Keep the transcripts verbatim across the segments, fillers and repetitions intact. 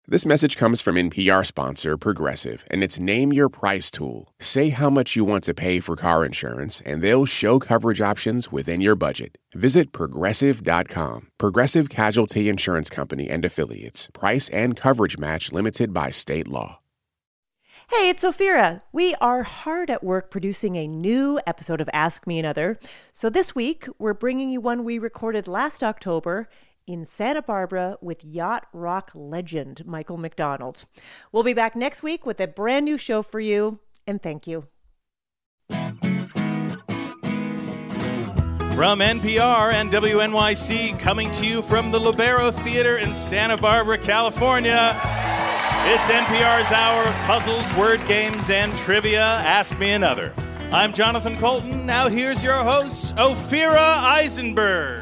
This message comes from N P R sponsor Progressive, and it's Name Your Price tool. Say how much you want to pay for car insurance, and they'll show coverage options within your budget. Visit Progressive dot com. Progressive Casualty Insurance Company and Affiliates. Price and coverage match limited by state law. Hey, it's Ophira. We are hard at work producing a new episode of Ask Me Another. So this week, we're bringing you one we recorded last October in Santa Barbara with yacht rock legend Michael McDonald. We'll be back next week with a brand new show for you, and thank you. From N P R and W N Y C, coming to you from the Libero Theater in Santa Barbara, California, it's N P R's hour of puzzles, word games, and trivia. Ask Me Another. I'm Jonathan Colton. Now here's your host, Ophira Eisenberg.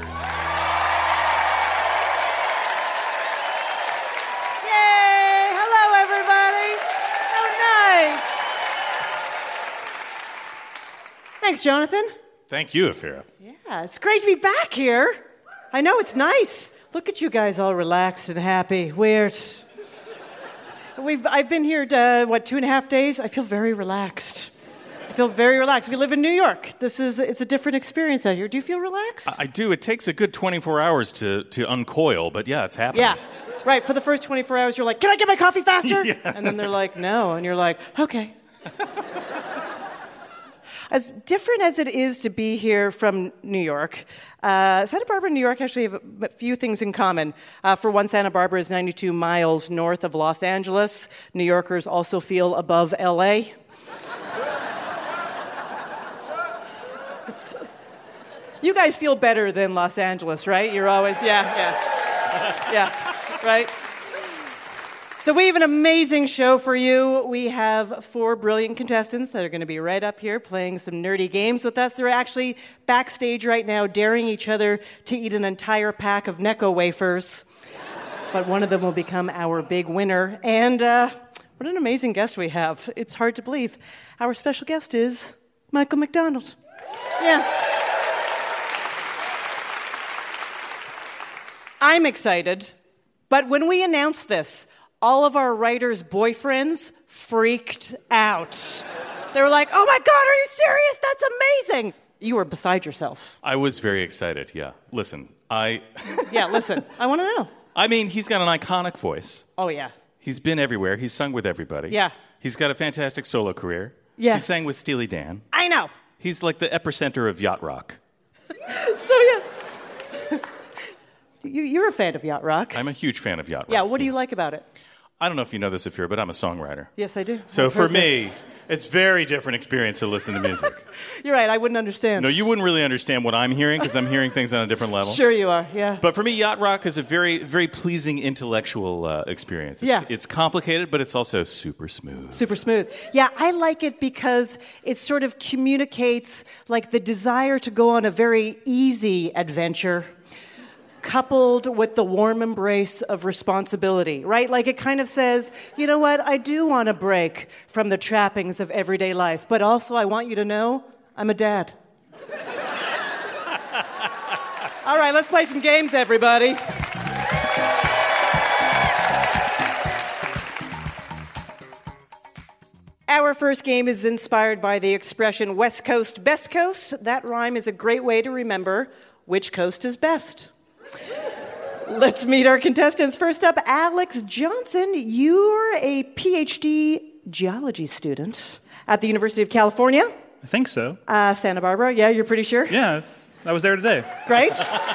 Thanks, Jonathan. Thank you, Ophira. Yeah, it's great to be back here. I know, it's nice. Look at you guys all relaxed and happy. Weird. We've, I've been here, uh, what, two and a half days? I feel very relaxed. I feel very relaxed. We live in New York. This is, it's a different experience out here. Do you feel relaxed? I, I do. It takes a good twenty-four hours to, to uncoil, but yeah, it's happening. Yeah, right. For the first twenty-four hours, you're like, can I get my coffee faster? Yeah. And then they're like, no. And you're like, okay. As different as it is to be here from New York, uh, Santa Barbara and New York actually have a few things in common. Uh, for one, Santa Barbara is ninety-two miles north of Los Angeles. New Yorkers also feel above L A. You guys feel better than Los Angeles, right? You're always, yeah, yeah, yeah, right? So we have an amazing show for you. We have four brilliant contestants that are going to be right up here playing some nerdy games with us. They're actually backstage right now daring each other to eat an entire pack of Necco wafers. But one of them will become our big winner. And uh, what an amazing guest we have. It's hard to believe. Our special guest is Michael McDonald. Yeah. I'm excited, but when we announced this, all of our writers' boyfriends freaked out. They were like, oh my God, are you serious? That's amazing. You were beside yourself. I was very excited, yeah. Listen, I... yeah, listen, I want to know. I mean, he's got an iconic voice. Oh, yeah. He's been everywhere. He's sung with everybody. Yeah. He's got a fantastic solo career. Yes. He sang with Steely Dan. I know. He's like the epicenter of yacht rock. So, yeah. you, you're a fan of yacht rock. I'm a huge fan of yacht rock. Yeah, what do you like about it? I don't know if you know this, Ophira, but I'm a songwriter. Yes, I do. So I've for heard me, this. it's very different experience to listen to music. You're right, I wouldn't understand. No, you wouldn't really understand what I'm hearing because I'm hearing things on a different level. Sure you are, yeah. But for me, yacht rock is a very, very pleasing intellectual uh, experience. It's, yeah. It's complicated, but it's also super smooth. Super smooth. Yeah, I like it because it sort of communicates like the desire to go on a very easy adventure, coupled with the warm embrace of responsibility, right? Like it kind of says, you know what, I do want a break from the trappings of everyday life, but also I want you to know I'm a dad. All right, let's play some games, everybody. Our first game is inspired by the expression West Coast, Best Coast. That rhyme is a great way to remember which coast is best. Let's meet our contestants. First up, Alex Johnson. You're a P H D geology student at the University of California. I think so. Uh, Santa Barbara. Yeah, you're pretty sure? Yeah, I was there today. Great.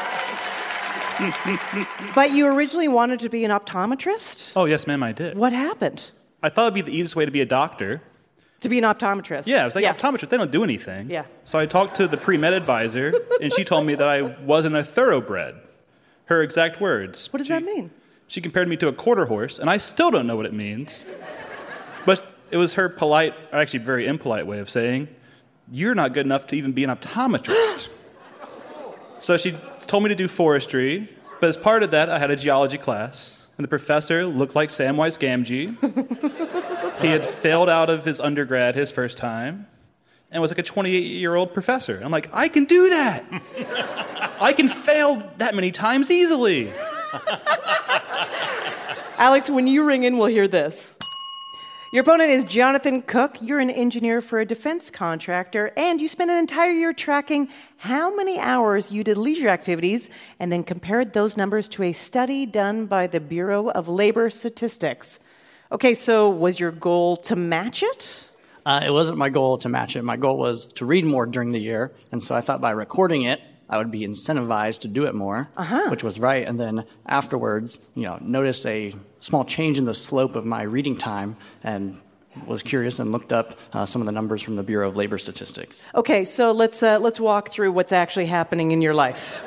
But you originally wanted to be an optometrist? Oh, yes, ma'am, I did. What happened? I thought it'd be the easiest way to be a doctor. To be an optometrist? Yeah, I was like, yeah. optometrists, they don't do anything. Yeah. So I talked to the pre-med advisor, and she told me that I wasn't a thoroughbred. Her exact words. What does she, that mean? She compared me to a quarter horse, and I still don't know what it means. But it was her polite, or actually very impolite way of saying, you're not good enough to even be an optometrist. So she told me to do forestry, but as part of that, I had a geology class, and the professor looked like Samwise Gamgee. He had failed out of his undergrad his first time, and was like a twenty-eight-year-old professor. I'm like, I can do that! I can fail that many times easily. Alex, when you ring in, we'll hear this. Your opponent is Jonathan Cook. You're an engineer for a defense contractor, and you spent an entire year tracking how many hours you did leisure activities and then compared those numbers to a study done by the Bureau of Labor Statistics. Okay, so was your goal to match it? Uh, it wasn't my goal to match it. My goal was to read more during the year, and so I thought by recording it, I would be incentivized to do it more, uh-huh. which was right. And then afterwards, you know, noticed a small change in the slope of my reading time and was curious and looked up uh, some of the numbers from the Bureau of Labor Statistics. Okay, so let's uh, let's walk through what's actually happening in your life.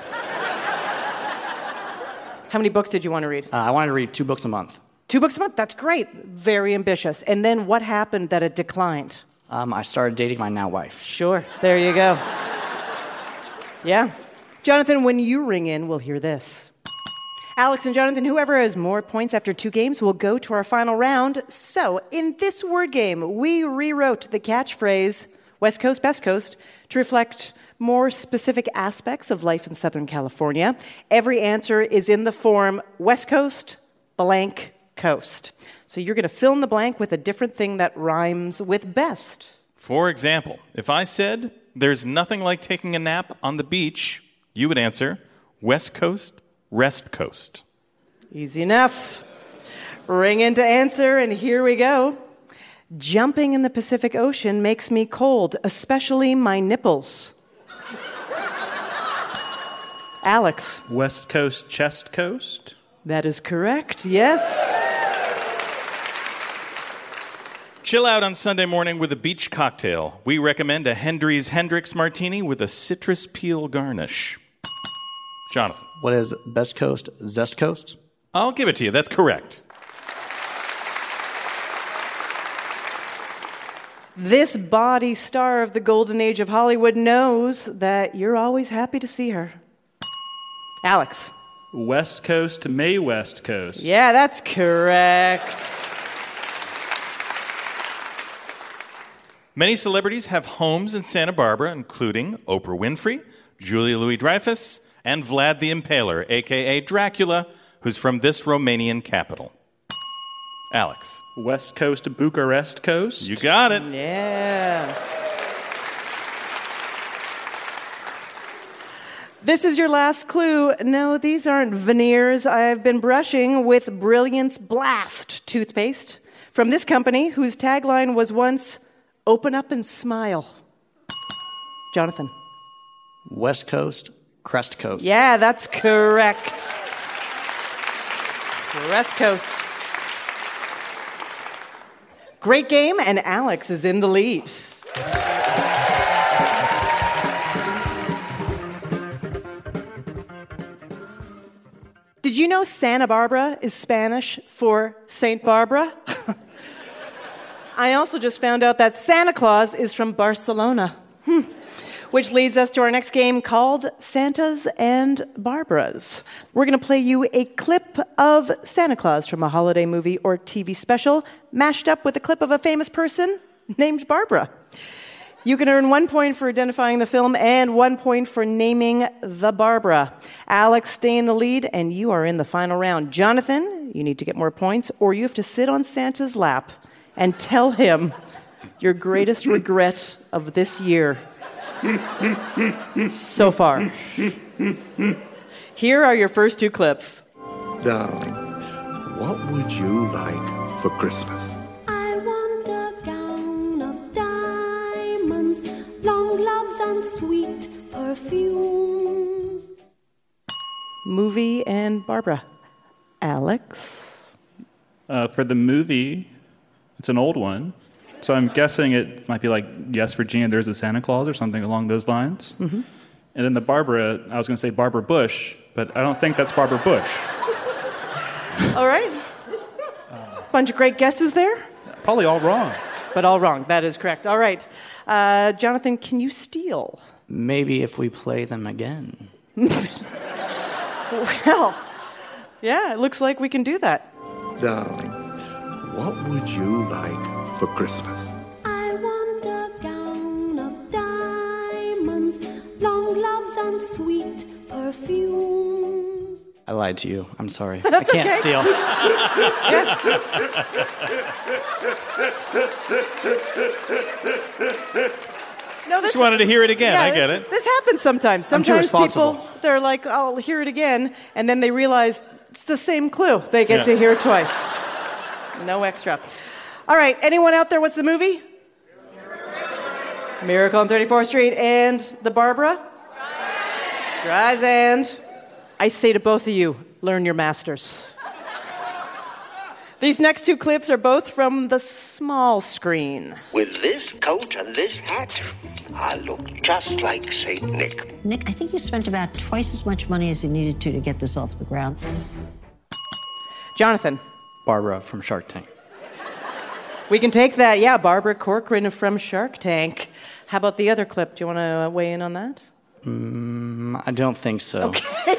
How many books did you want to read? Uh, I wanted to read two books a month. Two books a month? That's great. Very ambitious. And then what happened that it declined? Um, I started dating my now wife. Sure. There you go. Yeah. Jonathan, when you ring in, we'll hear this. Alex and Jonathan, whoever has more points after two games will go to our final round. So, in this word game, we rewrote the catchphrase, West Coast, Best Coast, to reflect more specific aspects of life in Southern California. Every answer is in the form West Coast, blank coast. So you're going to fill in the blank with a different thing that rhymes with best. For example, if I said, there's nothing like taking a nap on the beach, you would answer, West Coast, Rest Coast. Easy enough. Ring in to answer, and here we go. Jumping in the Pacific Ocean makes me cold, especially my nipples. Alex. West Coast, Chest Coast? That is correct, yes. Chill out on Sunday morning with a beach cocktail. We recommend a Hendry's Hendrix Martini with a citrus peel garnish. Jonathan. What is Best Coast, Zest Coast? I'll give it to you. That's correct. This body star of the golden age of Hollywood knows that you're always happy to see her. Alex. West Coast, May West Coast. Yeah, that's correct. Many celebrities have homes in Santa Barbara, including Oprah Winfrey, Julia Louis-Dreyfus, and Vlad the Impaler, a k a. Dracula, who's from this Romanian capital. Alex. West Coast, Bucharest Coast. You got it. Yeah. This is your last clue. No, these aren't veneers. I've been brushing with Brilliance Blast toothpaste from this company whose tagline was once, open up and smile. Jonathan. West Coast, Crest Coast. Yeah, that's correct. Crest Coast. Great game, and Alex is in the lead. Did you know Santa Barbara is Spanish for Saint Barbara? I also just found out that Santa Claus is from Barcelona. Hmm. Which leads us to our next game called Santas and Barbaras. We're going to play you a clip of Santa Claus from a holiday movie or T V special, mashed up with a clip of a famous person named Barbara. You can earn one point for identifying the film and one point for naming the Barbara. Alex, stay in the lead, and you are in the final round. Jonathan, you need to get more points, or you have to sit on Santa's lap and tell him your greatest regret of this year so far. Here are your first two clips. Darling, what would you like for Christmas? I want a gown of diamonds, long gloves and sweet perfumes. Movie and Barbara. Alex? Uh, for the movie, it's an old one. So I'm guessing it might be like, yes, Virginia, there's a Santa Claus or something along those lines. Mm-hmm. And then the Barbara, I was going to say Barbara Bush, but I don't think that's Barbara Bush. All right. Bunch of great guesses there. Probably all wrong. But all wrong. That is correct. All right. Uh, Jonathan, can you steal? Maybe if we play them again. Well, yeah, it looks like we can do that. Darling, what would you like for Christmas? I want a gown of diamonds, long gloves and sweet perfumes. I lied to you. I'm sorry. That's I can't okay. steal. No, this Just wanted to hear it again. yeah, I get this, it. This happens sometimes. I'm too Sometimes people, responsible. they're like, I'll hear it again, and then they realize it's the same clue. They get Yeah. to hear it twice. No extra. All right, anyone out there, what's the movie? Miracle on thirty-fourth Street. And the Barbara? Streisand. I say to both of you, learn your masters. These next two clips are both from the small screen. With this coat and this hat, I look just like Saint Nick. Nick, I think you spent about twice as much money as you needed to to get this off the ground. Jonathan. Barbara from Shark Tank. We can take that. Yeah, Barbara Corcoran from Shark Tank. How about the other clip? Do you want to weigh in on that? Mm, I don't think so. Okay.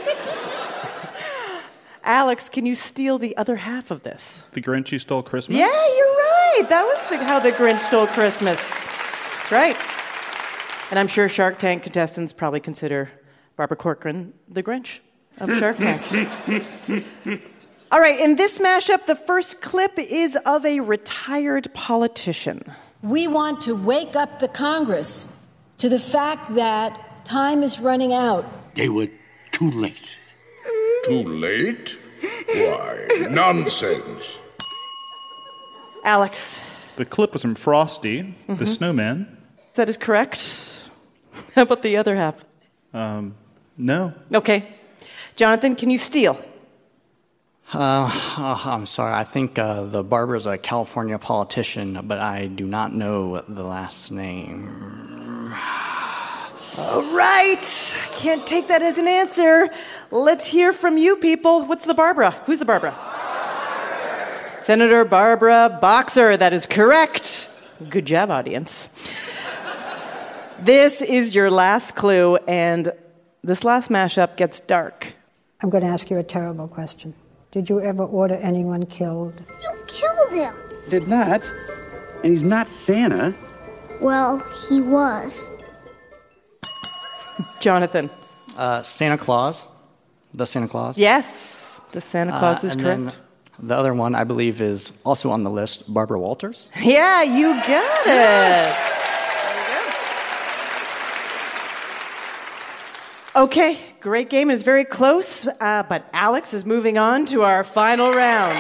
Alex, can you steal the other half of this? The Grinch Who Stole Christmas? Yeah, you're right. That was the, how the Grinch stole Christmas. That's right. And I'm sure Shark Tank contestants probably consider Barbara Corcoran the Grinch of Shark Tank. All right, in this mashup, the first clip is of a retired politician. We want to wake up the Congress to the fact that time is running out. They were too late. Too late? Why, nonsense. Alex. The clip was from Frosty, Mm-hmm. the snowman. That is correct. How about the other half? Um, no. Okay. Jonathan, can you steal? Uh, oh, I'm sorry. I think uh, the Barbara's a California politician, but I do not know the last name. All right. Can't take that as an answer. Let's hear from you people. What's the Barbara? Who's the Barbara? Senator Barbara Boxer. That is correct. Good job, audience. This is your last clue, and this last mashup gets dark. I'm going to ask you a terrible question. Did you ever order anyone killed? You killed him. Did not. And he's not Santa. Well, he was. Jonathan. Uh, Santa Claus. The Santa Claus. Yes, the Santa Claus Uh, is and correct. then the other one, I believe, is also on the list, Barbara Walters. Yeah, you got it. Okay, great game. It's very close, uh, but Alex is moving on to our final round.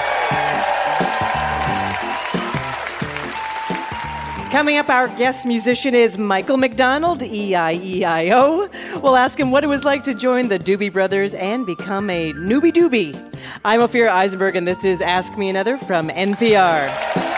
Coming up, our guest musician is Michael McDonald, E I E I O. We'll ask him what it was like to join the Doobie Brothers and become a newbie doobie. I'm Ophira Eisenberg, and this is Ask Me Another from N P R.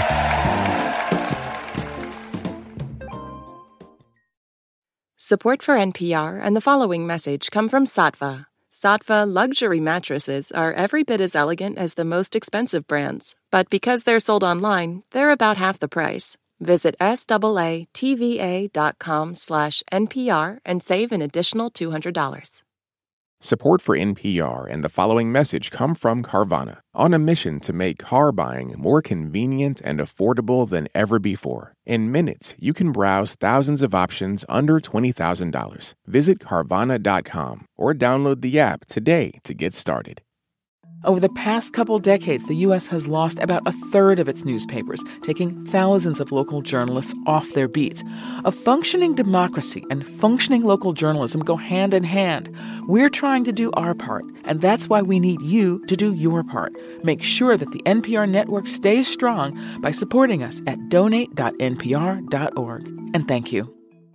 Support for N P R and the following message come from Saatva. Saatva luxury mattresses are every bit as elegant as the most expensive brands, but because they're sold online, they're about half the price. Visit S-A-A-T-V-A.com slash NPR and save an additional two hundred dollars. Support for N P R and the following message come from Carvana, on a mission to make car buying more convenient and affordable than ever before. In minutes, you can browse thousands of options under twenty thousand dollars. Visit Carvana dot com or download the app today to get started. Over the past couple decades, the U S has lost about a third of its newspapers, taking thousands of local journalists off their beats. A functioning democracy and functioning local journalism go hand in hand. We're trying to do our part, and that's why we need you to do your part. Make sure that the N P R network stays strong by supporting us at donate dot N P R dot org. And thank you.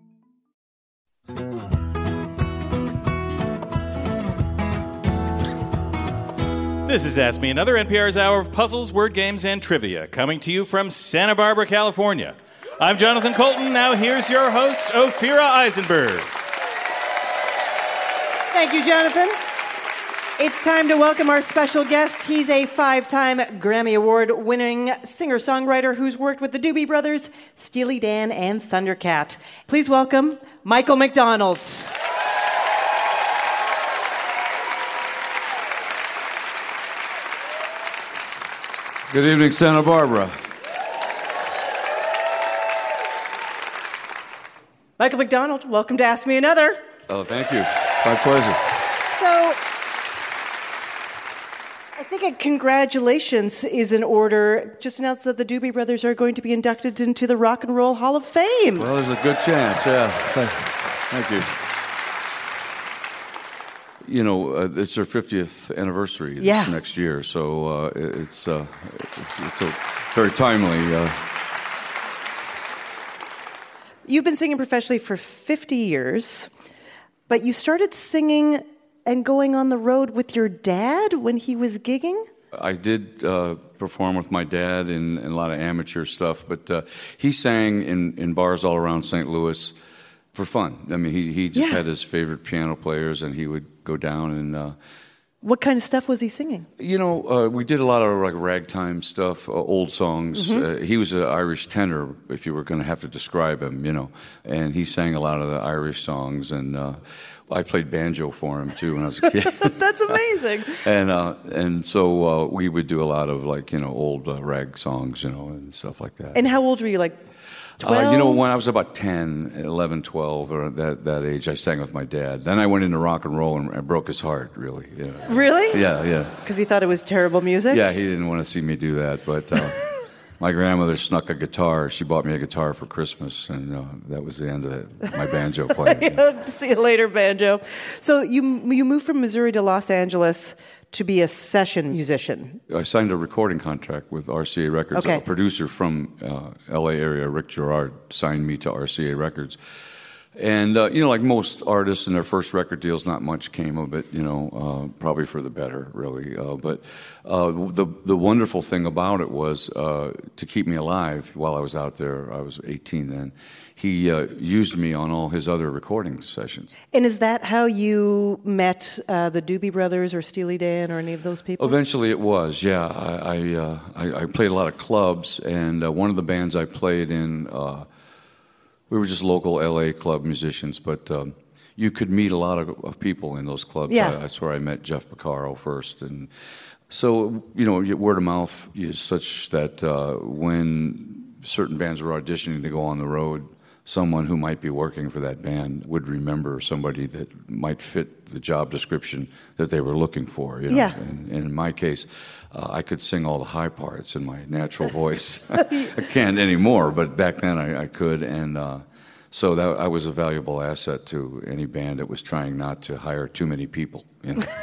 This is Ask Me Another, N P R's hour of puzzles, word games, and trivia, coming to you from Santa Barbara, California. I'm Jonathan Colton. Now here's your host, Ophira Eisenberg. Thank you, Jonathan. It's time to welcome our special guest. He's a five-time Grammy Award-winning singer-songwriter who's worked with the Doobie Brothers, Steely Dan, and Thundercat. Please welcome Michael McDonald. Good evening, Santa Barbara. Michael McDonald, welcome to Ask Me Another. Oh, thank you. My pleasure. So, think a congratulations is in order. Just announced that the Doobie Brothers are going to be inducted into the Rock and Roll Hall of Fame. Well, there's a good chance, yeah. Thank you. You know, uh, it's their fiftieth anniversary this yeah. next year, so uh, it's, uh, it's it's a very timely. Uh... You've been singing professionally for fifty years, but you started singing and going on the road with your dad when he was gigging? I did uh, perform with my dad in, in a lot of amateur stuff, but uh, he sang in, in bars all around Saint Louis for fun. I mean, he, he just yeah. had his favorite piano players, and he would go down and... Uh, what kind of stuff was he singing? You know, uh, we did a lot of like ragtime stuff, uh, old songs. Mm-hmm. Uh, he was an Irish tenor, if you were going to have to describe him, you know, and he sang a lot of the Irish songs, and uh, I played banjo for him too when I was a kid. That's amazing. and uh, and so uh, we would do a lot of like you know old uh, rag songs, you know, and stuff like that. And how old were you? Like twelve? Uh, you know, when I was about ten, eleven, twelve, or that that age, I sang with my dad. Then I went into rock and roll, and I broke his heart, really. You know. Really? Yeah, yeah. Because he thought it was terrible music? Yeah, he didn't want to see me do that, but... Uh, my grandmother snuck a guitar. She bought me a guitar for Christmas, and uh, that was the end of it, my banjo playing. See you later, banjo. So you you moved from Missouri to Los Angeles to be a session musician. I signed a recording contract with R C A Records. Okay. A producer from uh, L A area, Rick Gerard, signed me to R C A Records. And, uh, you know, like most artists in their first record deals, not much came of it, you know, uh, probably for the better, really. Uh, but uh, the the wonderful thing about it was uh, to keep me alive while I was out there. I was eighteen then. He uh, used me on all his other recording sessions. And is that how you met uh, the Doobie Brothers or Steely Dan or any of those people? Eventually it was, yeah. I I, uh, I, I played a lot of clubs, and uh, one of the bands I played in... Uh, We were just local L A club musicians, but um, you could meet a lot of, of people in those clubs. Yeah. I, that's where I met Jeff Porcaro first. And so, you know, word of mouth is such that uh, when certain bands were auditioning to go on the road, someone who might be working for that band would remember somebody that might fit the job description that they were looking for. You know? Yeah. And, and in my case, uh, I could sing all the high parts in my natural voice. I can't anymore, but back then I, I could. And uh, so that I was a valuable asset to any band that was trying not to hire too many people. You know?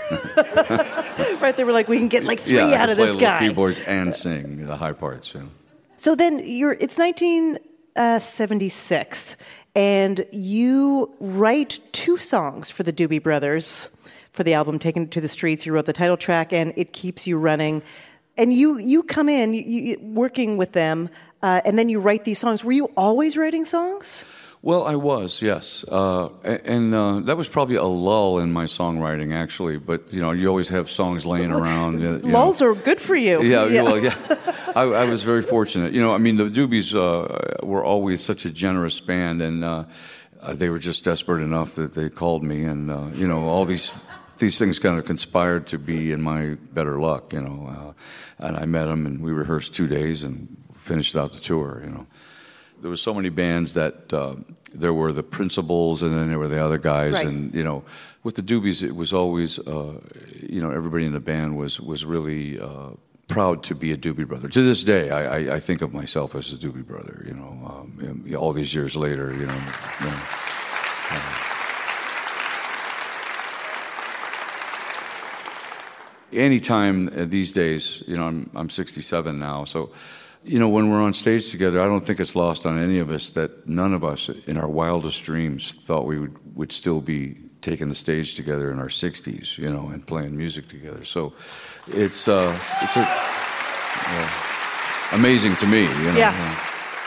Right, they were like, we can get like three yeah, out I of could this play guy. keyboards and sing the high parts. You know? So then you're, it's nineteen seventy-six, and you write two songs for the Doobie Brothers for the album Taken to the Streets. You wrote the title track and It Keeps You Running. And you, you come in, you, you, working with them, uh, and then you write these songs. Were you always writing songs? Well, I was, yes. Uh, and uh, that was probably a lull in my songwriting, actually. But, you know, you always have songs laying around. You Lulls know. are good for you. Yeah, yeah. well, yeah. I, I was very fortunate. You know, I mean, the Doobies uh, were always such a generous band, and uh, they were just desperate enough that they called me. And, uh, you know, all these these things kind of conspired to be in my better luck, you know. Uh, and I met them, and we rehearsed two days and finished out the tour, you know. There were so many bands that uh, there were the principals, and then there were the other guys, right. and you know, with the Doobies, it was always, uh, you know, everybody in the band was was really uh, proud to be a Doobie Brother. To this day, I, I, I think of myself as a Doobie Brother. You know, um, all these years later, you know. You know uh, anytime these days, you know, I'm I'm sixty-seven now, so. You know, when we're on stage together, I don't think it's lost on any of us that none of us in our wildest dreams thought we would, would still be taking the stage together in our sixties, you know, and playing music together. So it's uh, it's a, uh, amazing to me, you know. Yeah. yeah.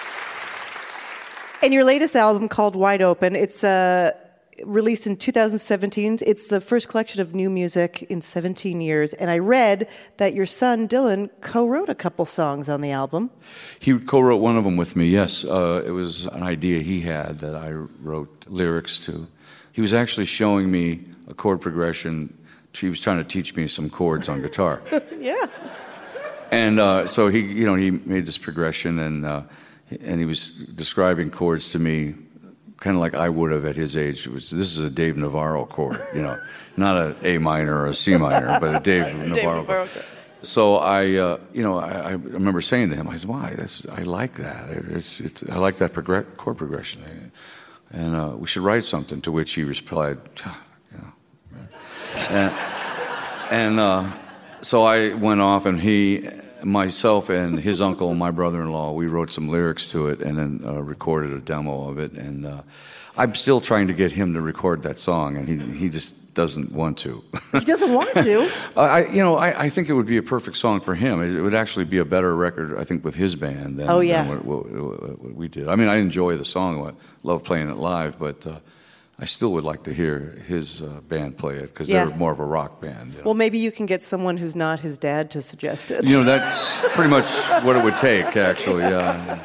And your latest album called Wide Open, it's uh, released in two thousand seventeen. It's the first collection of new music in seventeen years. And I read that your son, Dylan, co-wrote a couple songs on the album. He co-wrote one of them with me, yes. Uh, it was an idea he had that I wrote lyrics to. He was actually showing me a chord progression. He was trying to teach me some chords on guitar. Yeah. And uh, so he, you know, he made this progression, and uh, and he was describing chords to me, kind of like I would have at his age. It was, this is a Dave Navarro chord, you know, not an A minor or a C minor, but a Dave Navarro chord. So I, uh, you know, I, I remember saying to him, I said, "Why? That's, I like that. It's, it's, I like that progress, chord progression, and uh, we should write something." To which he replied, "You know," and, and uh, so I went off, and he, myself, and his uncle, and my brother-in-law, we wrote some lyrics to it, and then uh, recorded a demo of it. And uh, I'm still trying to get him to record that song, and he he just doesn't want to. He doesn't want to? I, you know, I, I think it would be a perfect song for him. It, it would actually be a better record, I think, with his band than, oh, yeah. than what, what, what we did. I mean, I enjoy the song. I love playing it live, but uh, I still would like to hear his uh, band play it because yeah. they're more of a rock band. You know? Well, maybe you can get someone who's not his dad to suggest it. You know, that's pretty much what it would take, actually, yeah.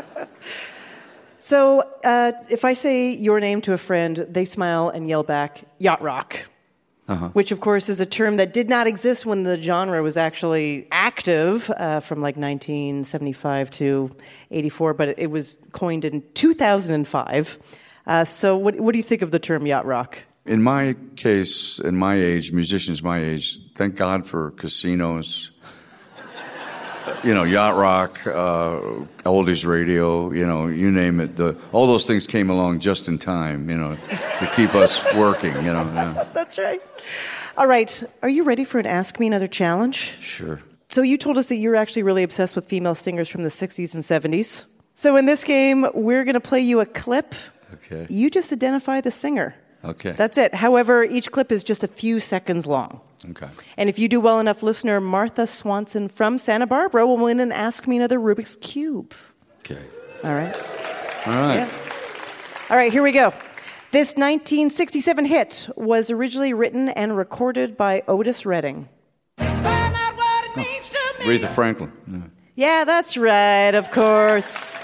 So, uh, if I say your name to a friend, they smile and yell back, yacht rock. Uh-huh. Which, of course, is a term that did not exist when the genre was actually active uh, from like nineteen seventy-five to eighty-four, but it was coined in two thousand five. Uh, so what, what do you think of the term yacht rock? In my case, in my age, musicians my age, thank God for casinos, you know, yacht rock, uh, oldies radio, you know, you name it. The, all those things came along just in time, you know, to keep us working, you know. Yeah. That's right. All right. Are you ready for an Ask Me Another challenge? Sure. So you told us that you're actually really obsessed with female singers from the sixties and seventies. So in this game, we're going to play you a clip. Okay. You just identify the singer. Okay. That's it. However, each clip is just a few seconds long. Okay. And if you do well enough, listener Martha Swanson from Santa Barbara will win an Ask Me Another Rubik's Cube. Okay. All right. All right. Yeah. All right, here we go. This nineteen sixty-seven hit was originally written and recorded by Otis Redding. Oh, Aretha Franklin. Yeah. Yeah, that's right, of course.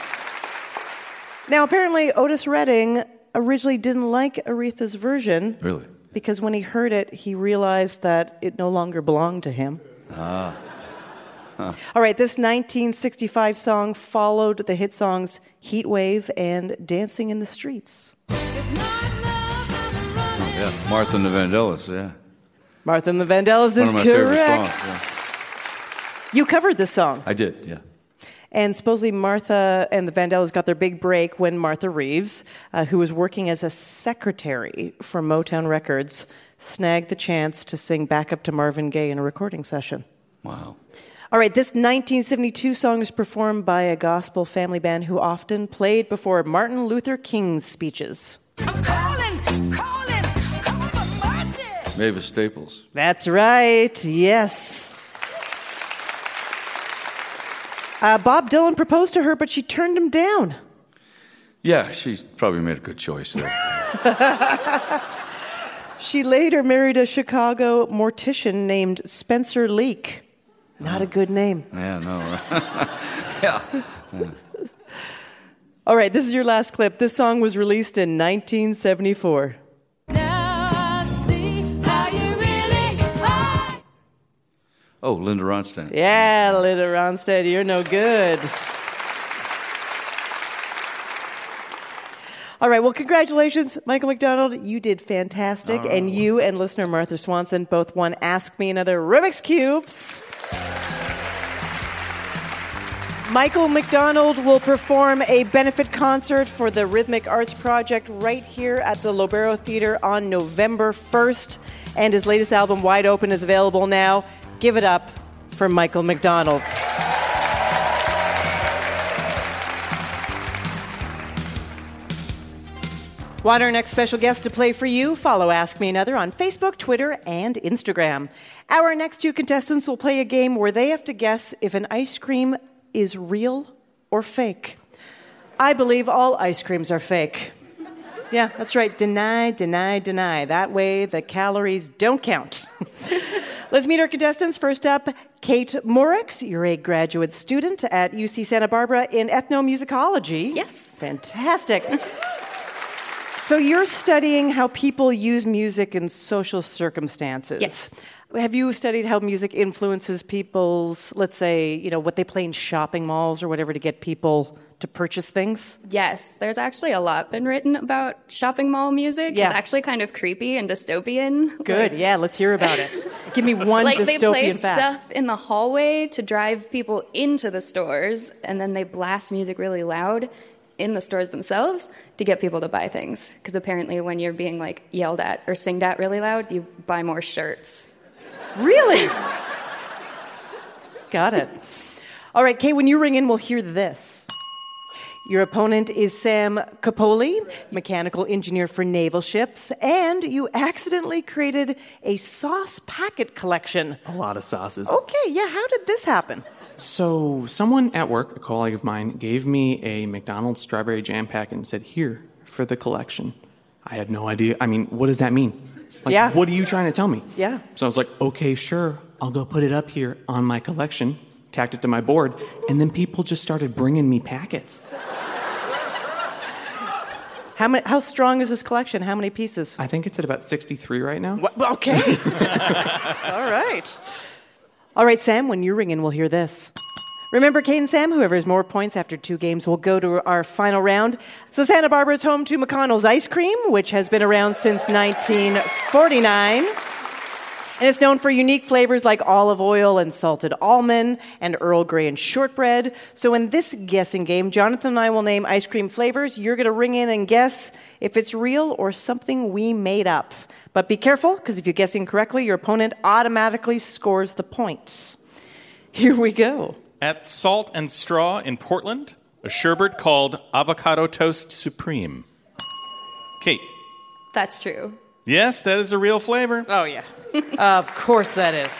Now, apparently, Otis Redding originally didn't like Aretha's version. Really? Because when he heard it, he realized that it no longer belonged to him. Ah. Huh. All right, this nineteen sixty-five song followed the hit songs Heat Wave and Dancing in the Streets. Oh, yeah. Martha and the Vandellas, yeah. Martha and the Vandellas is One of my correct. favorite songs, yeah. You covered this song. I did, yeah. And supposedly Martha and the Vandellas got their big break when Martha Reeves, uh, who was working as a secretary for Motown Records, snagged the chance to sing backup to Marvin Gaye in a recording session. Wow. All right, this nineteen seventy-two song is performed by a gospel family band who often played before Martin Luther King's speeches. I'm calling, calling, calling for mercy. Mavis Staples. That's right, yes. Uh, Bob Dylan proposed to her, but she turned him down. Yeah, she probably made a good choice there. She later married a Chicago mortician named Spencer Leak. Not a good name. Yeah, no. yeah. yeah. All right, this is your last clip. This song was released in nineteen seventy-four. Oh, Linda Ronstadt. Yeah, Linda Ronstadt, you're no good. All right, well, congratulations, Michael McDonald. You did fantastic. Oh. And you and listener Martha Swanson both won Ask Me Another Rubik's Cubes. Michael McDonald will perform a benefit concert for the Rhythmic Arts Project right here at the Lobero Theater on November first. And his latest album, Wide Open, is available now. Give it up for Michael McDonald. Want our next special guest to play for you? Follow Ask Me Another on Facebook, Twitter, and Instagram. Our next two contestants will play a game where they have to guess if an ice cream is real or fake. I believe all ice creams are fake. Yeah, that's right. Deny, deny, deny. That way the calories don't count. Let's meet our contestants. First up, Kate Morix. You're a graduate student at U C Santa Barbara in ethnomusicology. Yes. Fantastic. So you're studying how people use music in social circumstances. Yes. Have you studied how music influences people's, let's say, you know, what they play in shopping malls or whatever to get people to purchase things? Yes, there's actually a lot been written about shopping mall music. Yeah. It's actually kind of creepy and dystopian. Good, Like- yeah, let's hear about it. Give me one like dystopian they play fact. stuff in the hallway to drive people into the stores, and then they blast music really loud in the stores themselves to get people to buy things. Because apparently when you're being like yelled at or singed at really loud, you buy more shirts. Really? Got it. All right, Kay, when you ring in, we'll hear this. Your opponent is Sam Capoli, mechanical engineer for naval ships, and you accidentally created a sauce packet collection. A lot of sauces. Okay, yeah, how did this happen? So, someone at work, a colleague of mine, gave me a McDonald's strawberry jam packet and said, here, for the collection. I had no idea. I mean, what does that mean? Like, Yeah. what are you trying to tell me? Yeah. So I was like, okay, sure. I'll go put it up here on my collection, tacked it to my board, and then people just started bringing me packets. How many, how strong is this collection? How many pieces? I think it's at about sixty-three right now. What? Okay. All right. All right, Sam, when you ring in, we'll hear this. Remember, Kate and Sam, whoever has more points after two games will go to our final round. So Santa Barbara is home to McConnell's Ice Cream, which has been around since nineteen forty-nine. And it's known for unique flavors like olive oil and salted almond and Earl Grey and shortbread. So in this guessing game, Jonathan and I will name ice cream flavors. You're going to ring in and guess if it's real or something we made up. But be careful, because if you guess incorrectly, your opponent automatically scores the point. Here we go. At Salt and Straw in Portland, a sherbet called Avocado Toast Supreme. Kate. That's true. Yes, that is a real flavor. Oh, yeah. Of course that is.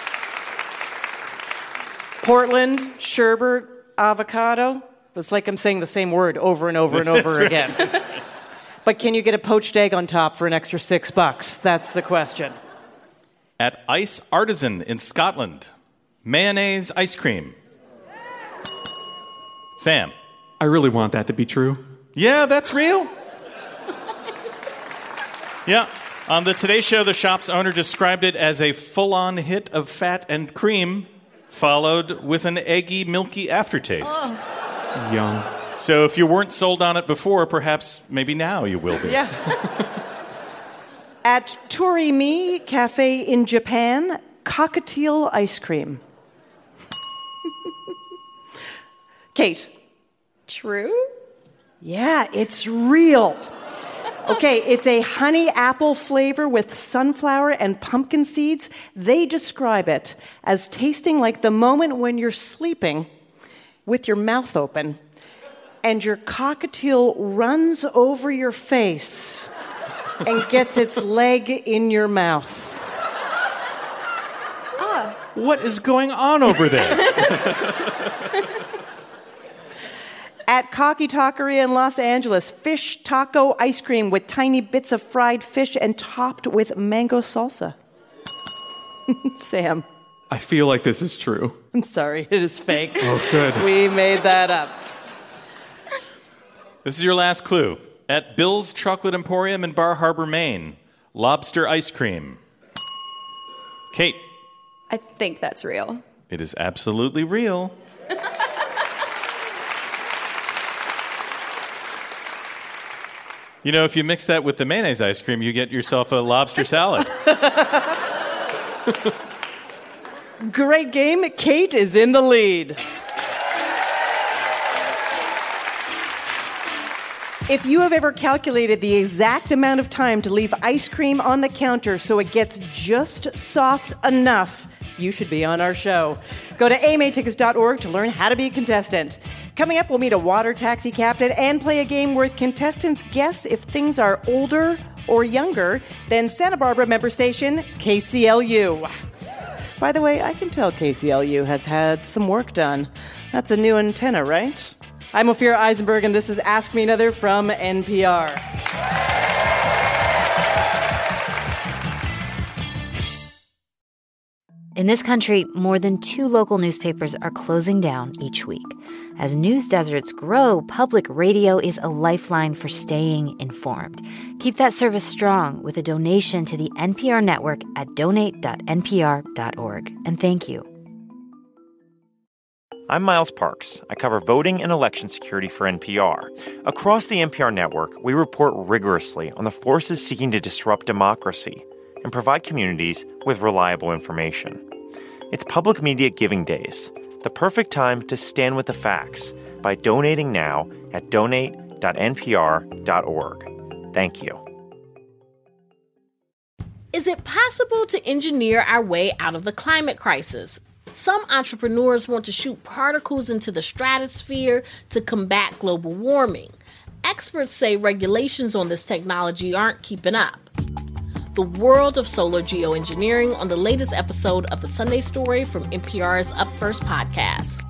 Portland, sherbet, avocado. It's like I'm saying the same word over and over and over That's again. right. But can you get a poached egg on top for an extra six bucks? That's the question. At Ice Artisan in Scotland, mayonnaise ice cream. Sam. I really want that to be true. Yeah, that's real. Yeah. On the Today Show, the shop's owner described it as a full-on hit of fat and cream, followed with an eggy, milky aftertaste. Oh. Yum. So if you weren't sold on it before, perhaps maybe now you will be. Yeah. At Torimi Cafe in Japan, cockatiel ice cream. Kate. True? Yeah, it's real. Okay, it's a honey apple flavor with sunflower and pumpkin seeds. They describe it as tasting like the moment when you're sleeping with your mouth open and your cockatiel runs over your face and gets its leg in your mouth. Ah. What is going on over there? At Cocky Taqueria in Los Angeles, fish taco ice cream with tiny bits of fried fish and topped with mango salsa. Sam. I feel like this is true. I'm sorry, it is fake. Oh, good. We made that up. This is your last clue. At Bill's Chocolate Emporium in Bar Harbor, Maine, lobster ice cream. Kate. I think that's real. It is absolutely real. You know, if you mix that with the mayonnaise ice cream, you get yourself a lobster salad. Great game. Kate is in the lead. If you have ever calculated the exact amount of time to leave ice cream on the counter so it gets just soft enough, you should be on our show. Go to A M A tickets dot org to learn how to be a contestant. Coming up, we'll meet a water taxi captain and play a game where contestants guess if things are older or younger than Santa Barbara member station K C L U. By the way, I can tell K C L U has had some work done. That's a new antenna, right? I'm Ophira Eisenberg, and this is Ask Me Another from N P R. In this country, more than two local newspapers are closing down each week. As news deserts grow, public radio is a lifeline for staying informed. Keep that service strong with a donation to the N P R network at donate dot n p r dot org. And thank you. I'm Miles Parks. I cover voting and election security for N P R. Across the N P R network, we report rigorously on the forces seeking to disrupt democracy and provide communities with reliable information. It's Public Media Giving Days, the perfect time to stand with the facts by donating now at donate dot n p r dot org. Thank you. Is it possible to engineer our way out of the climate crisis? Some entrepreneurs want to shoot particles into the stratosphere to combat global warming. Experts say regulations on this technology aren't keeping up. The world of solar geoengineering on the latest episode of The Sunday Story from N P R's Up First podcast.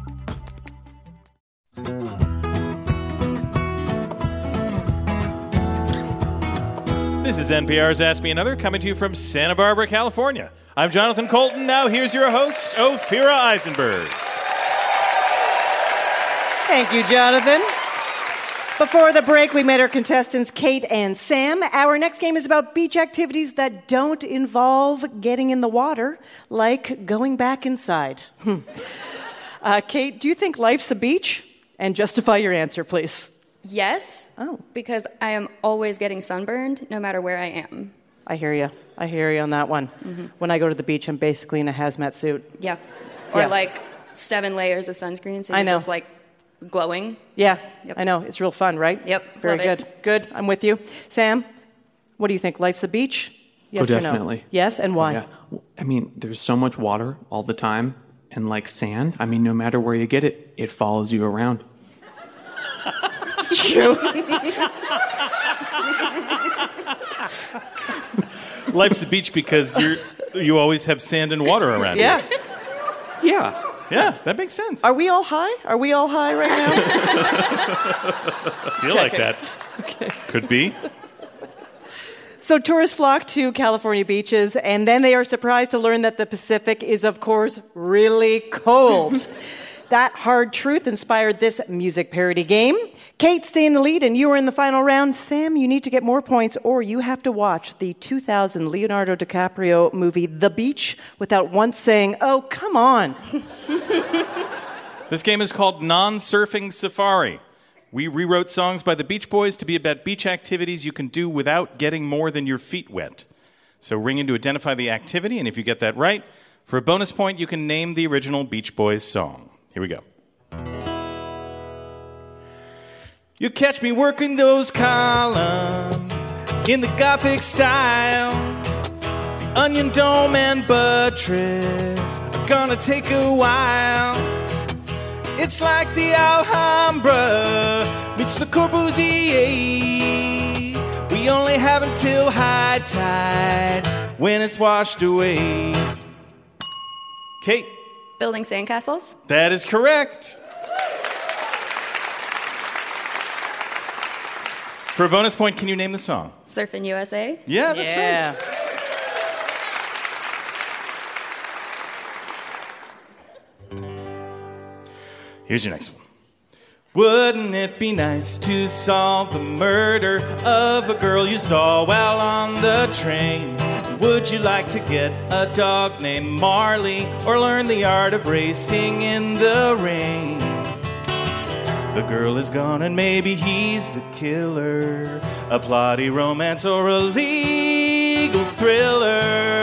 This is N P R's Ask Me Another, coming to you from Santa Barbara, California. I'm Jonathan Colton. Now here's your host, Ophira Eisenberg. Thank you, Jonathan. Before the break, we met our contestants, Kate and Sam. Our next game is about beach activities that don't involve getting in the water, like going back inside. uh, Kate, do you think life's a beach? And justify your answer, please. Yes, oh. because I am always getting sunburned no matter where I am. I hear you. I hear you on that one. Mm-hmm. When I go to the beach, I'm basically in a hazmat suit. Yeah. Or yeah. like seven layers of sunscreen, so you're I know. just like glowing. Yeah, yep. I know. It's real fun, right? Yep. Very love good. It. Good. I'm with you. Sam, what do you think? Life's a beach? Yes oh, or definitely. no? Yes, and why? Oh, yeah. I mean, there's so much water all the time, and like sand, I mean, no matter where you get it, it follows you around. It's true. Life's a beach because you're you always have sand and water around yeah. you. Yeah. Yeah, that makes sense. Are we all high? Are we all high right now? Feel like that. Okay. Could be. So tourists flock to California beaches, and then they are surprised to learn that the Pacific is, of course, really cold. That hard truth inspired this music parody game. Kate, stay in the lead, and you are in the final round. Sam, you need to get more points, or you have to watch the two thousand Leonardo DiCaprio movie, The Beach, without once saying, oh, come on. This game is called Non-Surfing Safari. We rewrote songs by the Beach Boys to be about beach activities you can do without getting more than your feet wet. So ring in to identify the activity, and if you get that right, for a bonus point, you can name the original Beach Boys song. Here we go. You catch me working those columns in the Gothic style. Onion dome and buttress are gonna take a while. It's like the Alhambra meets the Corbusier. We only have until high tide when it's washed away. Kate. Building sandcastles? That is correct. For a bonus point, can you name the song? Surfing U S A? Yeah, that's yeah. right. Here's your next one. Wouldn't it be nice to solve the murder of a girl you saw while on the train? Would you like to get a dog named Marley or learn the art of racing in the rain? The girl is gone and maybe he's the killer. A plotty romance or a legal thriller.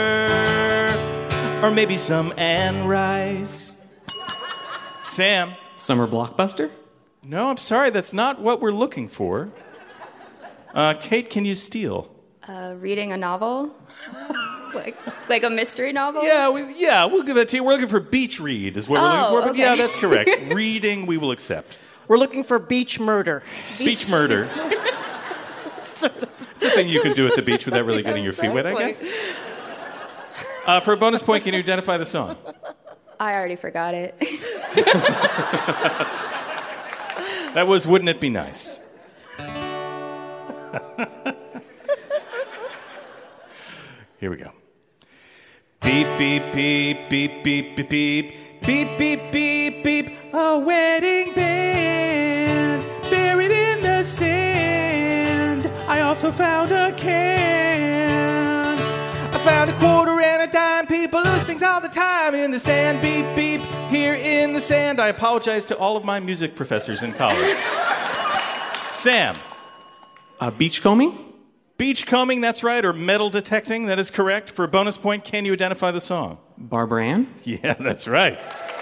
Or maybe some Anne Rice. Sam. Summer blockbuster? No, I'm sorry. That's not what we're looking for. Uh, Kate, can you steal? Uh, reading a novel? like like a mystery novel? Yeah, we, yeah, we'll give it to you. We're looking for beach read is what oh, we're looking for. But okay. yeah, that's correct. Reading, we will accept. We're looking for beach murder. Beach, beach murder. sort of. It's a thing you can do at the beach without really getting your feet wet, I guess. Uh, for a bonus point, can you identify the song? I already forgot it. That was Wouldn't It Be Nice? Here we go. Beep, beep, beep, beep, beep, beep, beep. Beep, beep, beep, beep. A wedding band buried in the sand. I also found a can. I found a quarter and a dime. People lose things all the time in the sand. Beep, beep, here in the sand. I apologize to all of my music professors in college. Sam. Uh, beachcombing? Beachcombing, that's right, or metal detecting, that is correct. For a bonus point, can you identify the song? Barbara Ann? Yeah, that's right.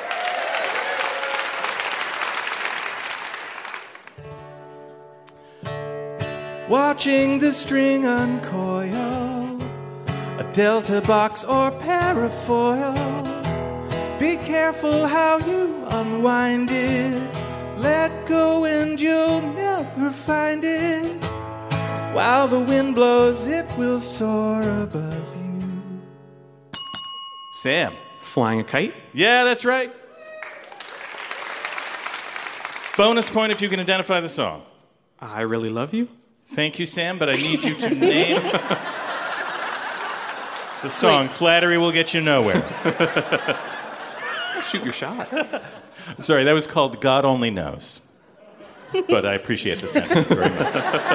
Watching the string uncoil, a delta box or parafoil. Be careful how you unwind it. Let go and you'll never find it. While the wind blows, it will soar above you. Sam. Flying a kite? Yeah, that's right. Bonus point if you can identify the song. I Really Love You? Thank you, Sam, but I need you to name the song. Wait. Flattery will get you nowhere. Shoot your shot. Sorry, that was called God Only Knows. But I appreciate the sentence very much.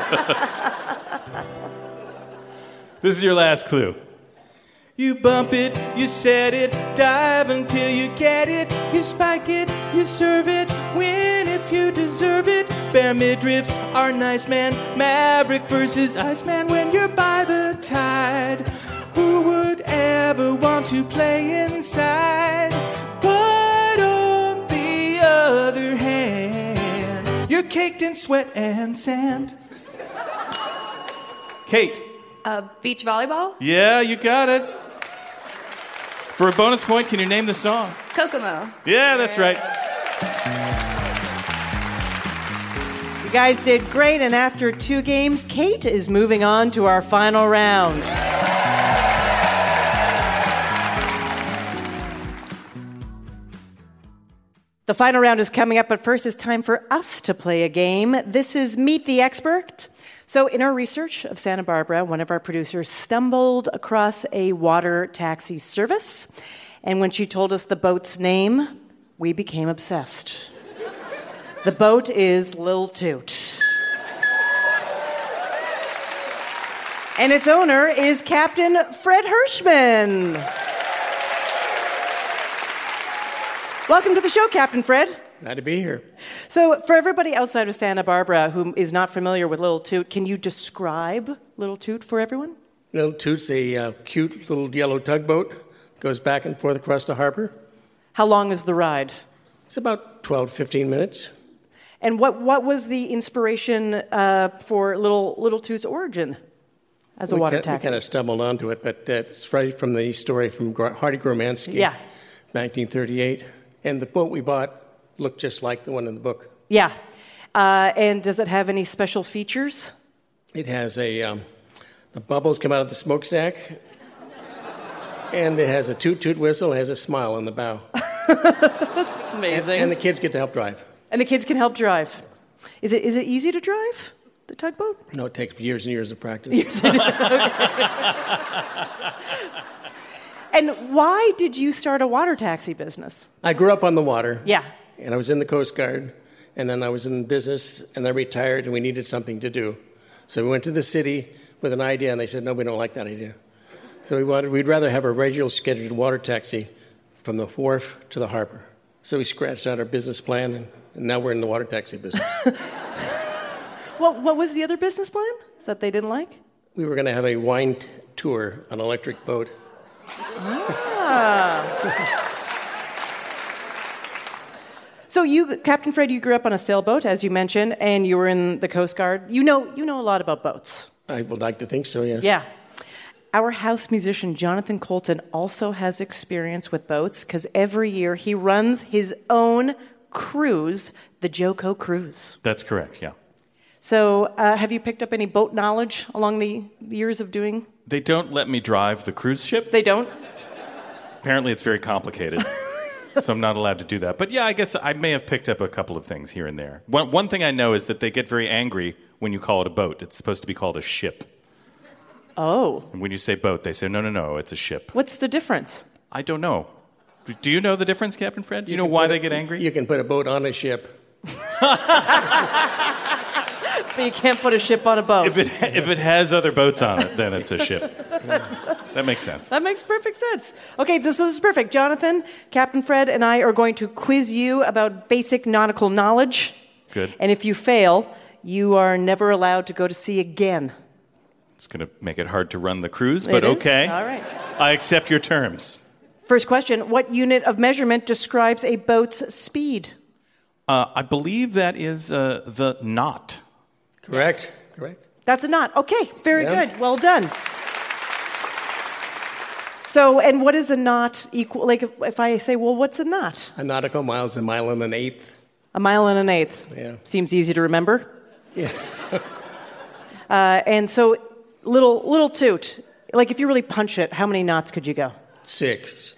This is your last clue. You bump it, you set it, dive until you get it. You spike it, you serve it, win if you deserve it. Bare midriffs are nice, man. Maverick versus Iceman when you're by the tide. Who would ever want to play inside? But on the other hand, you're caked in sweat and sand. Kate. Uh, beach volleyball? Yeah, you got it. For a bonus point, can you name the song? Kokomo. Yeah, that's right. You guys did great, and after two games, Kate is moving on to our final round. The final round is coming up, but first it's time for us to play a game. This is Meet the Expert. So in our research of Santa Barbara, one of our producers stumbled across a water taxi service. And when she told us the boat's name, we became obsessed. The boat is Lil Toot. And its owner is Captain Fred Hirschman. Welcome to the show, Captain Fred. Glad to be here. So for everybody outside of Santa Barbara who is not familiar with Little Toot, can you describe Little Toot for everyone? Little Toot's a uh, cute little yellow tugboat. Goes back and forth across the harbor. How long is the ride? It's about twelve to fifteen minutes. And what, what was the inspiration uh, for Little Little Toot's origin as a we water ca- taxi? We kind of stumbled onto it, but uh, it's right from the story from Gr- Hardy Gromansky, yeah. nineteen thirty-eight. And the boat we bought looked just like the one in the book. Yeah. Uh, and does it have any special features? It has a, um, the bubbles come out of the smokestack, and it has a toot-toot whistle, and it has a smile on the bow. That's amazing. And, and the kids get to help drive. And the kids can help drive. Is it is it easy to drive, the tugboat? No, it takes years and years of practice. Years and years. And why did you start a water taxi business? I grew up on the water. Yeah. And I was in the Coast Guard, and then I was in business, and I retired, and we needed something to do. So we went to the city with an idea, and they said, no, we don't like that idea. So we wanted, we'd rather have a regular scheduled water taxi from the wharf to the harbor. So we scratched out our business plan, and, and now we're in the water taxi business. What, what was the other business plan that they didn't like? We were going to have a wine t- tour on an electric boat. Ah. So you, Captain Fred, you grew up on a sailboat, as you mentioned, and you were in the Coast Guard. You know, you know a lot about boats. I would like to think so, yes. Yeah. Our house musician, Jonathan Colton, also has experience with boats because every year he runs his own cruise, the Joco Cruise. That's correct, yeah. So uh, have you picked up any boat knowledge along the years of doing? They don't let me drive the cruise ship. They don't? Apparently it's very complicated, so I'm not allowed to do that. But yeah, I guess I may have picked up a couple of things here and there. One, one thing I know is that they get very angry when you call it a boat. It's supposed to be called a ship. Oh. And when you say boat, they say, no, no, no, it's a ship. What's the difference? I don't know. Do you know the difference, Captain Fred? Do you, you know why they get angry? You can put a boat on a ship. But you can't put a ship on a boat. If it if it has other boats on it, then it's a ship. That makes sense. That makes perfect sense. Okay, so this is perfect. Jonathan, Captain Fred, and I are going to quiz you about basic nautical knowledge. Good. And if you fail, you are never allowed to go to sea again. It's going to make it hard to run the cruise, but It is? okay. All right. I accept your terms. First question, what unit of measurement describes a boat's speed? Uh, I believe that is uh, the knot. Correct. Correct. That's a knot. Okay, very Yeah. good. Well done. So, and what is a knot equal? Like, if, if I say, well, what's a knot? A nautical mile is a mile and an eighth. A mile and an eighth. Yeah. Seems easy to remember. Yeah. Uh, and so, little little toot. Like, if you really punch it, how many knots could you go? Six.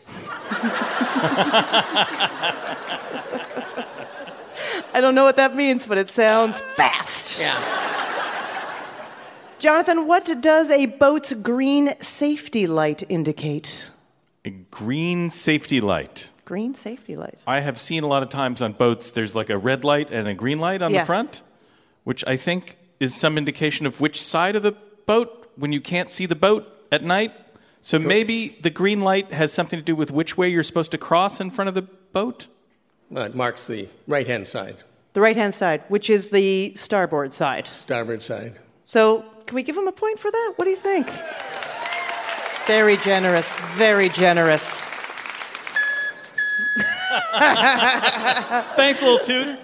I don't know what that means, but it sounds fast. Yeah. Jonathan, what does a boat's green safety light indicate? A green safety light. Green safety light. I have seen a lot of times on boats, there's like a red light and a green light on Yeah. the front, which I think is some indication of which side of the boat when you can't see the boat at night. So maybe the green light has something to do with which way you're supposed to cross in front of the boat? Well, it marks the right-hand side. The right-hand side, which is the starboard side. Starboard side. So, can we give him a point for that? What do you think? Very generous, very generous. Thanks, little toot.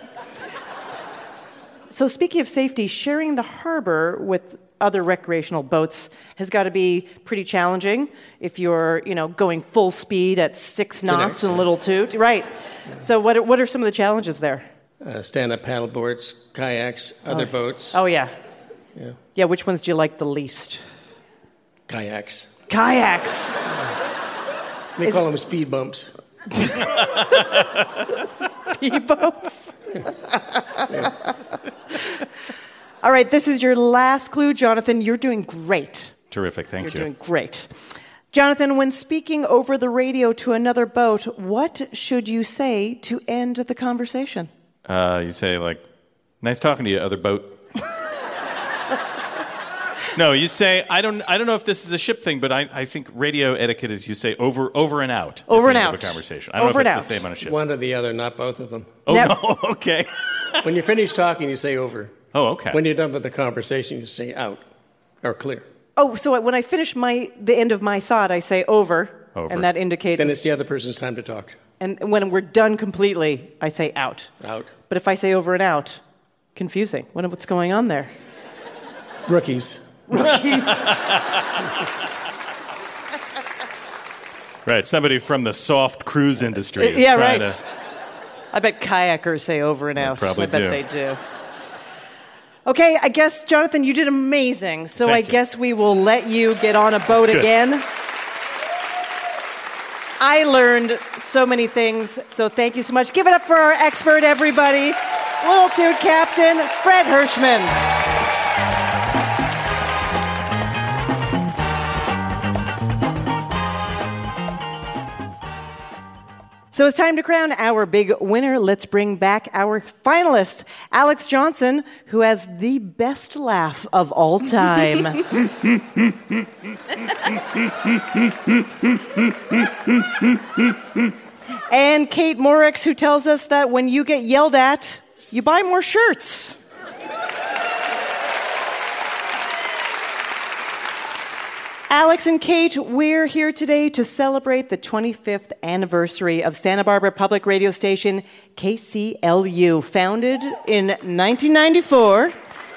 So, speaking of safety, sharing the harbor with other recreational boats has got to be pretty challenging if you're, you know, going full speed at six knots and a little toot. Right. Yeah. So, what are, what are some of the challenges there? Uh, stand-up paddleboards, kayaks, other oh. boats. Oh, yeah. Yeah. Yeah, which ones do you like the least? Kayaks. Kayaks. They Is call them speed bumps. Speed bumps. All right, this is your last clue, Jonathan. You're doing great. Terrific, thank You're you. doing great. Jonathan, when speaking over the radio to another boat, what should you say to end the conversation? Uh, you say, like, nice talking to you, other boat. No, you say, I don't I don't know if this is a ship thing, but I, I think radio etiquette is you say over over and out. Over and at the end out. Of a conversation. I don't Over know if and it's the out. same on a ship. One or the other, not both of them. Oh, Never- no, okay. When you finish talking, you say over. Oh, okay. When you're done with the conversation, you say out or clear. Oh, so when I finish my the end of my thought, I say over, Over. and that indicates... Then it's the other person's time to talk. And when we're done completely, I say out. Out. But if I say over and out, confusing. What, what's going on there? Rookies. Rookies. Right, somebody from the soft cruise industry is Yeah, trying right. to... I bet kayakers say over and out. probably I bet do. they do. Okay, I guess, Jonathan, you did amazing. So Thank I you. guess we will let you get on a boat That's good. again. I learned so many things, so thank you so much. Give it up for our expert, everybody. Little Toot Captain, Fred Hirschman. So it's time to crown our big winner. Let's bring back our finalist, Alex Johnson, who has the best laugh of all time. And Kate Morix, who tells us that when you get yelled at, you buy more shirts. Alex and Kate, we're here today to celebrate the twenty-fifth anniversary of Santa Barbara Public Radio Station K C L U, founded in nineteen ninety-four.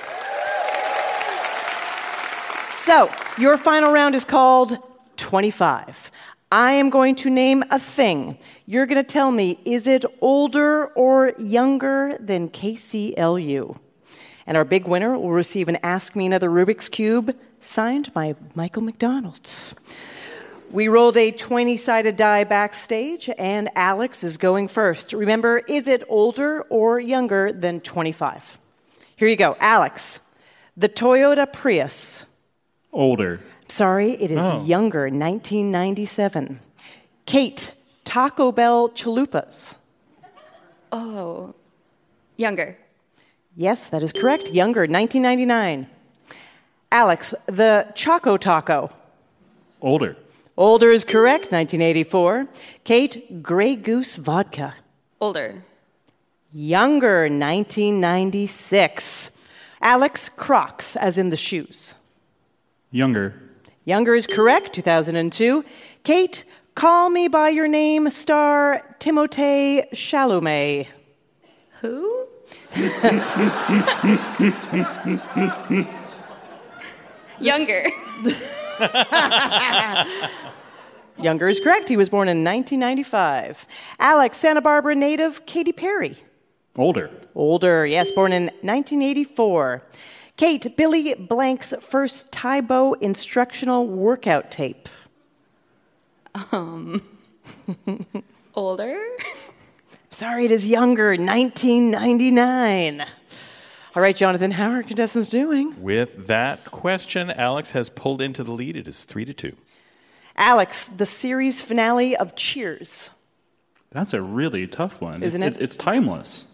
So, your final round is called twenty-five. I am going to name a thing. You're going to tell me, is it older or younger than K C L U? And our big winner will receive an Ask Me Another Rubik's Cube signed by Michael McDonald. We rolled a twenty-sided die backstage, and Alex is going first. Remember, is it older or younger than twenty-five? Here you go. Alex, the Toyota Prius. Older. Sorry, it is Oh. younger, nineteen ninety-seven. Kate, Taco Bell chalupas. Oh, younger. Yes, that is correct. Younger, nineteen ninety-nine. Alex, the Choco Taco. Older. Older is correct, nineteen eighty-four. Kate, Grey Goose vodka. Older. Younger, nineteen ninety-six. Alex, Crocs, as in the shoes. Younger. Younger is correct, two thousand two. Kate, Call Me By Your Name star Timothée Chalamet. Who? Younger. Younger is correct. He was born in nineteen ninety-five. Alex, Santa Barbara native Katy Perry. Older. Older, yes, born in nineteen eighty-four. Kate, Billy Blank's first Tybo instructional workout tape. Um, older? Sorry, it is younger, nineteen ninety-nine. All right, Jonathan, how are our contestants doing? With that question, Alex has pulled into the lead. It is three to two. Alex, the series finale of Cheers. That's a really tough one. Isn't it? it? It's, it's timeless.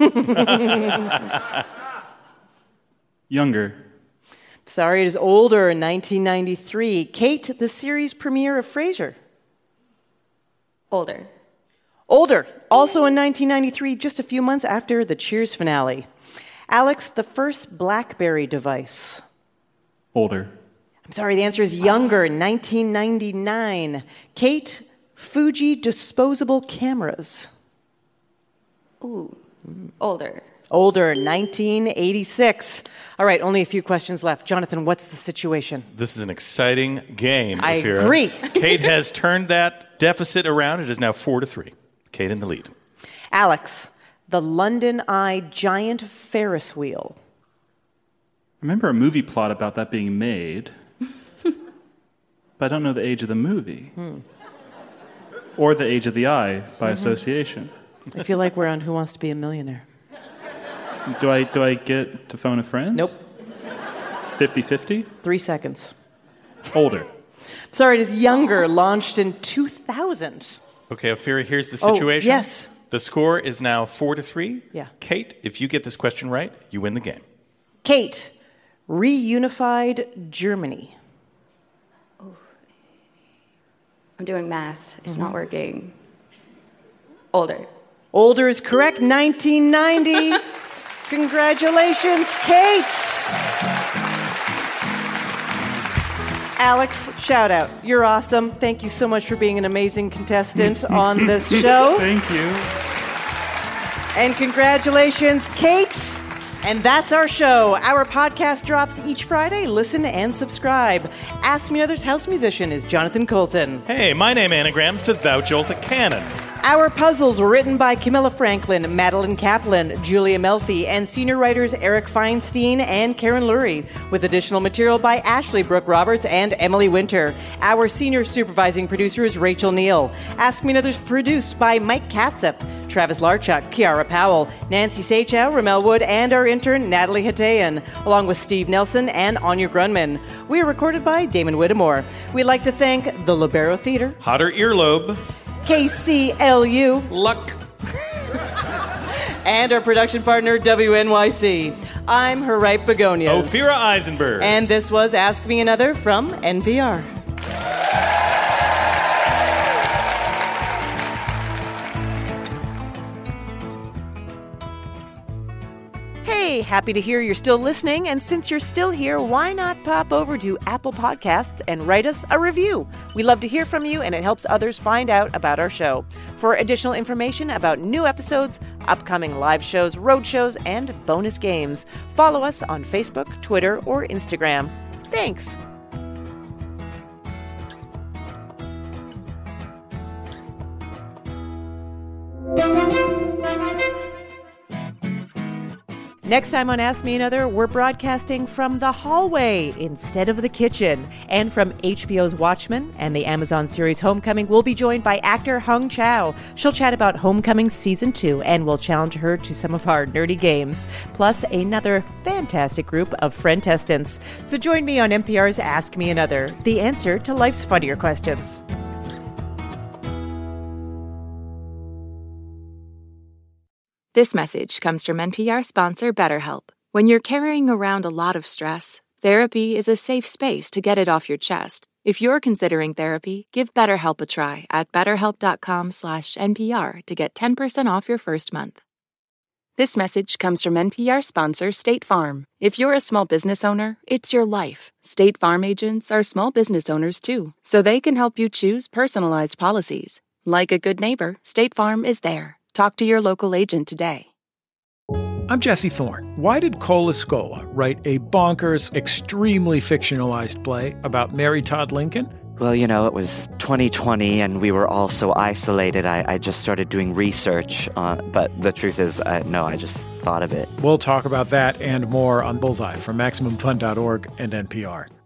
Younger. Sorry, it is older, nineteen ninety-three. Kate, the series premiere of Frasier. Older. Older, also in nineteen ninety-three, just a few months after the Cheers finale. Alex, the first BlackBerry device. Older. I'm sorry, the answer is younger, nineteen ninety-nine. Kate, Fuji disposable cameras. Ooh, older. Older, nineteen eighty-six. All right, only a few questions left. Jonathan, what's the situation? This is an exciting game, I Ophira. agree. Kate has turned that deficit around. It is now four to three. Kate in the lead. Alex, the London Eye giant Ferris wheel. I remember a movie plot about that being made, but I don't know the age of the movie. Hmm. Or the age of the eye by Mhm. association. I feel like we're on Who Wants to Be a Millionaire. Do I do I get to phone a friend? Nope. fifty-fifty? Three seconds. Older. Sorry, it is younger, launched in two thousand. Okay, Ophira, here's the Oh, situation. yes. The score is now four to three. Yeah. Kate, if you get this question right, you win the game. Kate, reunified Germany. I'm doing math. It's Mhm. not working. Older. Older is correct, nineteen ninety. Congratulations, Kate. Alex, shout out. You're awesome. Thank you so much for being an amazing contestant on this show. Thank you. And congratulations, Kate. And that's our show. Our podcast drops each Friday. Listen and subscribe. Ask Me Another's house musician is Jonathan Colton. Hey, my name anagrams to Thou Jolt a Cannon. Our puzzles were written by Camilla Franklin, Madeline Kaplan, Julia Melfi, and senior writers Eric Feinstein and Karen Lurie, with additional material by Ashley Brooke Roberts and Emily Winter. Our senior supervising producer is Rachel Neal. Ask Me Another's produced by Mike Katzep, Travis Larchuk, Kiara Powell, Nancy Sachow, Ramel Wood, and our intern Natalie Hatayan, along with Steve Nelson and Anya Grunman. We are recorded by Damon Whittemore. We'd like to thank the Libero Theater, Hotter Earlobe, K C L U, Luck, and our production partner, W N Y C. I'm her right begonias. Ophira Eisenberg. And this was Ask Me Another from N P R. Hey, happy to hear you're still listening. And since you're still here, why not pop over to Apple Podcasts and write us a review? We love to hear from you, and it helps others find out about our show. For additional information about new episodes, upcoming live shows, road shows, and bonus games, follow us on Facebook, Twitter, or Instagram. Thanks. Next time on Ask Me Another, we're broadcasting from the hallway instead of the kitchen. And from H B O's Watchmen and the Amazon series Homecoming, we'll be joined by actor Hung Chow. She'll chat about Homecoming Season two, and we'll challenge her to some of our nerdy games, plus another fantastic group of friend-testants. So join me on N P R's Ask Me Another, the answer to life's funnier questions. This message comes from N P R sponsor BetterHelp. When you're carrying around a lot of stress, therapy is a safe space to get it off your chest. If you're considering therapy, give BetterHelp a try at betterhelp.com slash NPR to get ten percent off your first month. This message comes from N P R sponsor State Farm. If you're a small business owner, it's your life. State Farm agents are small business owners too, so they can help you choose personalized policies. Like a good neighbor, State Farm is there. Talk to your local agent today. I'm Jesse Thorne. Why did Cola Scola write a bonkers, extremely fictionalized play about Mary Todd Lincoln? Well, you know, it was twenty twenty and we were all so isolated, I, I just started doing research. On, but the truth is, I, no, I just thought of it. We'll talk about that and more on Bullseye from Maximum Fun dot org and N P R.